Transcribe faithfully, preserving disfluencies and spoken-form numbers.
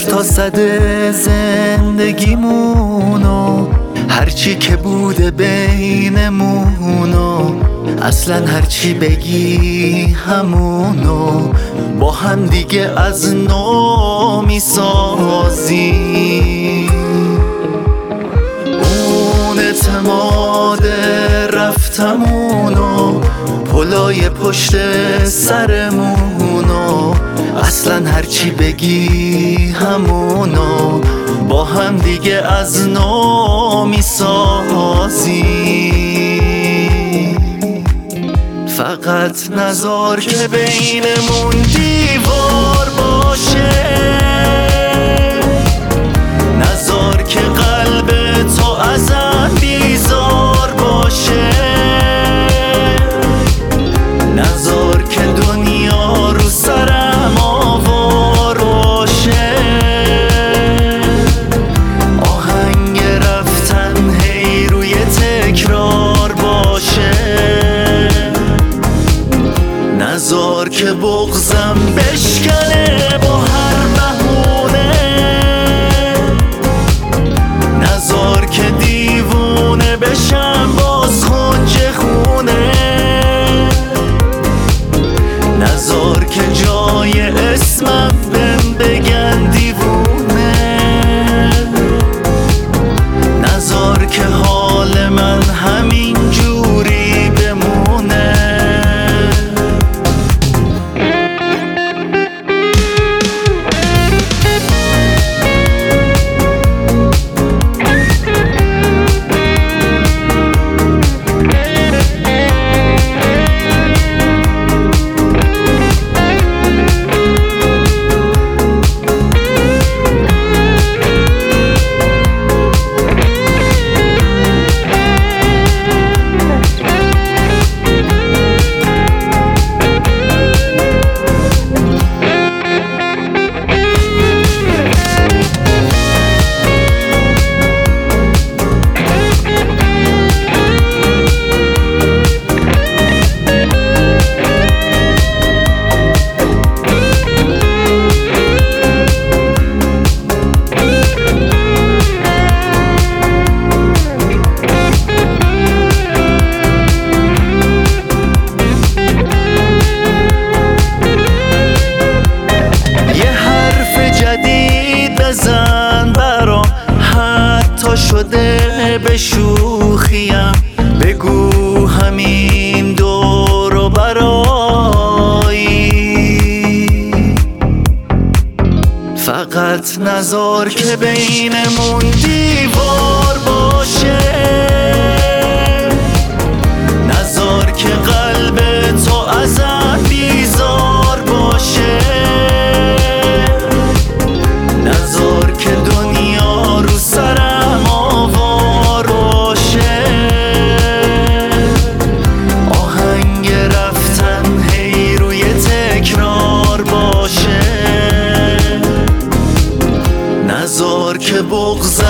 تا صد زندگیمونو، هرچی که بوده بینمونو، اصلا هرچی بگی همونو با هم دیگه از نو میسازی. اون اعتماد رفتمونو، پلای پشت سرمونو، اصلا هرچی بگی همونو با هم دیگه از نو میسازی. فقط نذار که بینمون دیوار باشه، نذار که قلب تو ازم بیزار باشه، نذار که دنیا رو سرم آوار باشه، آهنگ رفتن هی روی تکرار باشه، نذار که بغضم بشکنه با هر بهونه، نذار که دیوونه بشم باز خنج خونه، نذار که جای اسمم بهم بگن دیوونه، نذار که حال من همین جوری بمونه. بزن برام حتی شده به شوخیم، بگو همین دور و برایی. فقط نذار که بینمون دیوار باشه، نذار که قلب تو ازم بیزار باشه، نذار که دنیا رو سرم آوار باشه، آهنگ رفتن هی روی تکرار باشه، نذار که بغضم